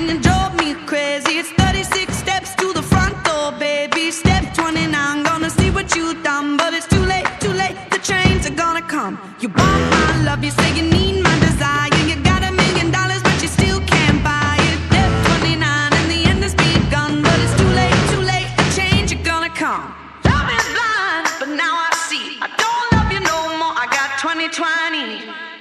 and you drove me crazy. It's 36 steps to the front door, baby. Step 29, gonna see what you've done. But it's too late, the trains are gonna come. You want my love, you say you need my desire. You got $1 million, but you still can't buy it. Step 29, and the end has begun. But it's too late, the change are gonna come. Love is blind, but now I see. I don't love you no more, I got 20/20.